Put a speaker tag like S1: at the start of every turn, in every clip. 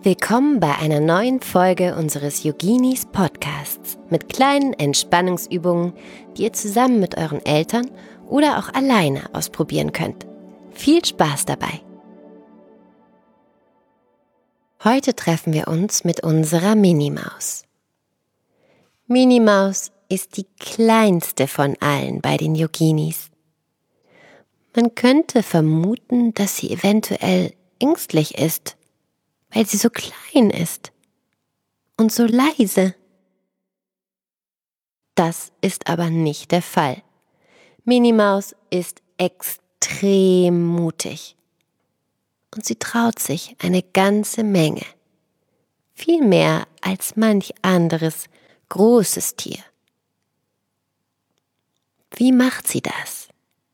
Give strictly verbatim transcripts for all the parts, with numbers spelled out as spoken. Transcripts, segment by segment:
S1: Willkommen bei einer neuen Folge unseres Yoginis Podcasts mit kleinen Entspannungsübungen, die ihr zusammen mit euren Eltern oder auch alleine ausprobieren könnt. Viel Spaß dabei! Heute treffen wir uns mit unserer Minimaus. Minimaus ist die kleinste von allen bei den Yoginis. Man könnte vermuten, dass sie eventuell ängstlich ist, weil sie so klein ist und so leise. Das ist aber nicht der Fall. Minimaus ist extrem mutig und sie traut sich eine ganze Menge. Viel mehr als manch anderes großes Tier. Wie macht sie das?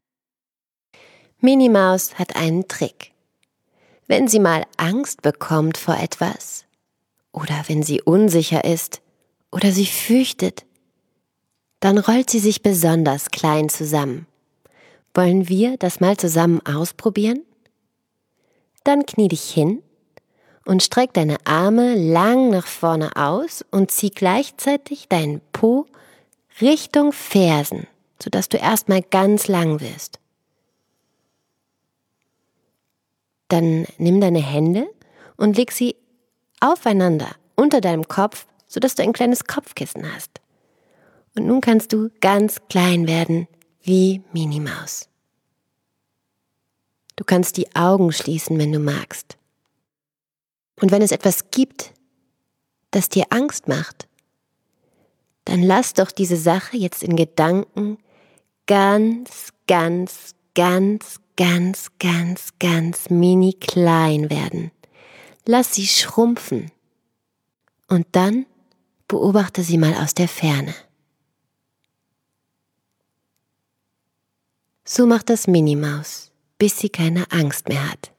S1: Minimaus hat einen Trick. Wenn sie mal Angst bekommt vor etwas oder wenn sie unsicher ist oder sich fürchtet, dann rollt sie sich besonders klein zusammen. Wollen wir das mal zusammen ausprobieren? Dann knie dich hin und streck deine Arme lang nach vorne aus und zieh gleichzeitig deinen Po Richtung Fersen, sodass du erstmal ganz lang wirst. Dann nimm deine Hände und leg sie aufeinander unter deinem Kopf, sodass du ein kleines Kopfkissen hast. Und nun kannst du ganz klein werden wie Minimaus. Du kannst die Augen schließen, wenn du magst. Und wenn es etwas gibt, das dir Angst macht, dann lass doch diese Sache jetzt in Gedanken ganz, ganz, ganz, ganz, ganz, ganz mini klein werden. Lass sie schrumpfen und dann beobachte sie mal aus der Ferne. So macht das Minimaus, bis sie keine Angst mehr hat.